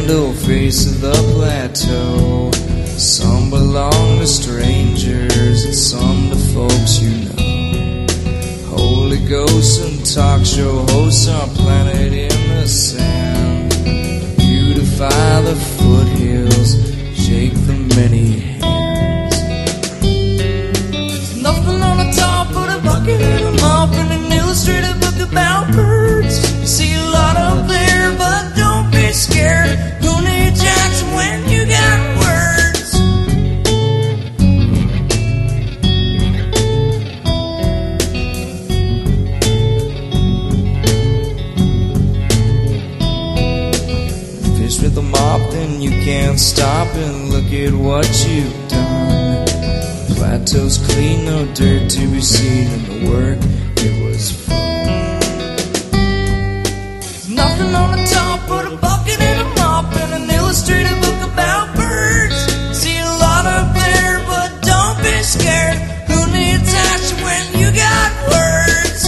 old face of the plateau. Some belong to strangers and some to folks you know. Holy ghosts and talk show hosts are planted in the sand. Beautify the foothills, shake the many hands. There's nothing on the top but a bucket and a mop and an illustrated book about birds. You see a lot up there, but don't be scared. Who needs Jackson when you got words? Fish with a mop, then you can't stop and look at what you've done. Plateau's clean, no dirt to be seen in the work. It was fun. There's nothing on the top but a bucket and a mop and an illustrated book about birds. See a lot up there, but don't be scared. Who needs action when you got words?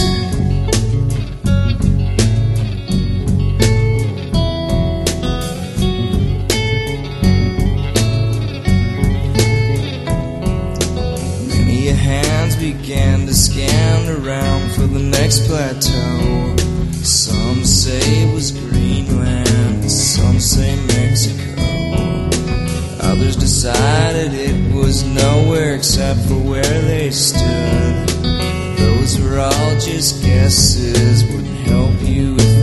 Many hands began to scan around for the next plateau. Some say it was Greenland, some say Mexico. Others decided it was nowhere except for where they stood. Those were all just guesses, wouldn't help you if